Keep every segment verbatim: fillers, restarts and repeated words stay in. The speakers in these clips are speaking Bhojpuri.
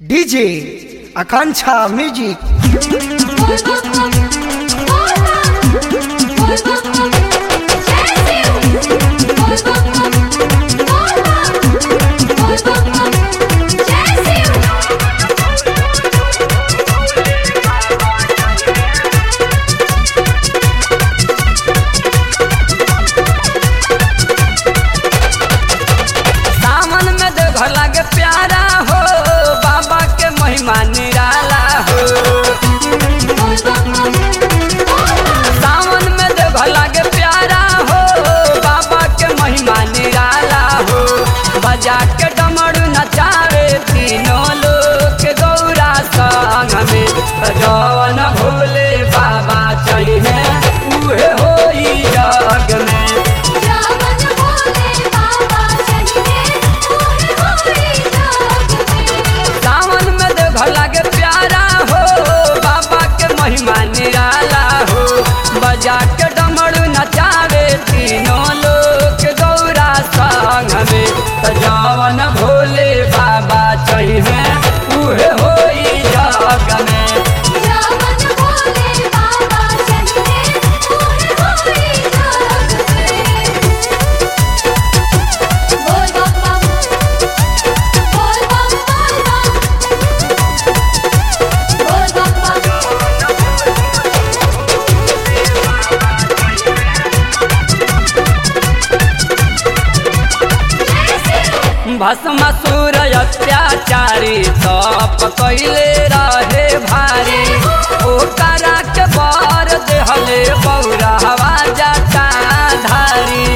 डीजे आकांक्षा म्यूजिक। निराला हो सावन में देव लागे प्यारा हो, बाबा के महिमा निराला हो। बजा के डमरू नचावे तीनों लोग गौरा संग में, जवन भोले बाबा चाहिए उहे होई जग में। लागे प्यारा हो, बाबा के महिमा निराला हो। बजा के डमरू नचावे तीनों लोग गौरा संग में, जवन भोले बाबा चाहिए उहे होई जग में। भस्मासुर अत्याचारी तप कैले रहे भारी, ओकरा के बर देहले बौरहवा जाता धारी।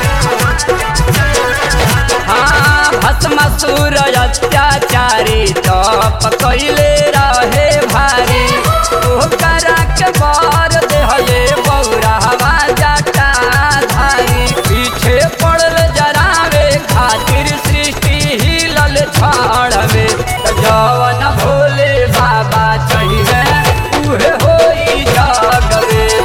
हाँ, भस्मासुर अत्याचारी तप कैले रहे भारी, ओकरा के बर देहले बौरहवा जाता धारी। पीछे पड़ल जरावे खातिर हिलल छाड़ में, जवन भोले बाबा चाहिए उहे होई जग में।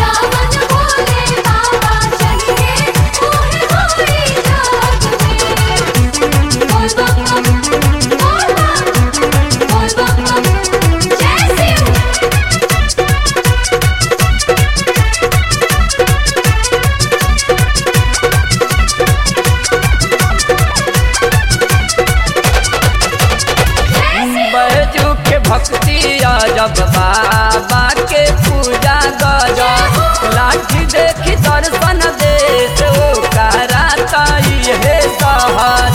भक्ति जब बाबा के पूजा गजब, लाठी देखी दर्शन देश ओकरा हे सहर।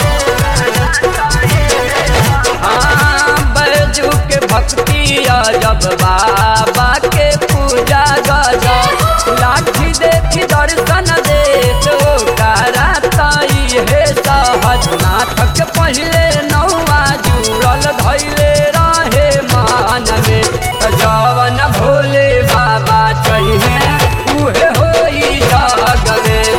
हाँ, बैजू के भक्ति जब बाबा के पूजा गजब, लाठी देखी दर्शन देश ओकरा हे सहर। नाथ के पहले नौवा जुड़ल धैले मान में, जवन भोले बाबा चाहिए उहे होई जग में।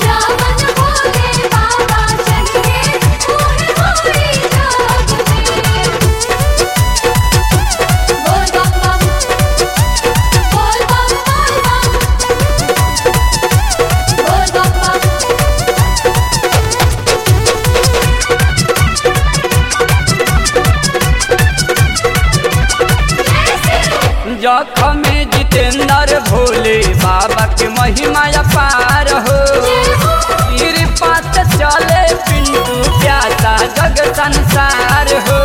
जखम जितेंद्र भोले बाबा के महिमा अपार हो, कृपा से चले पिंटू प्यासा जग संसार हो।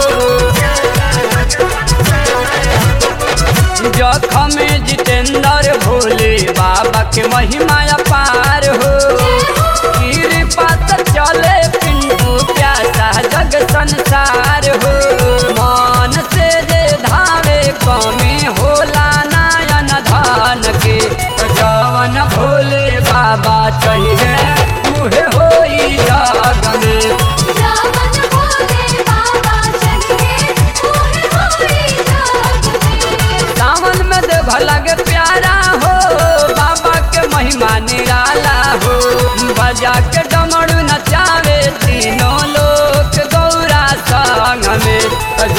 जखम जितेंद्र भोले बाबा के महिमा अपार हो, कृपा से चले पिंटू प्यासा जग संसार हो। मान से जे धावे कमी होला नायन धान के, जवन भोले बाबा चाहिए उहे होई जग में। सावन में देव लागे प्यारा हो, बाबा के महिमा निराला हो। बजा के डमरू नचावे तीनों लोग गौरा संग में,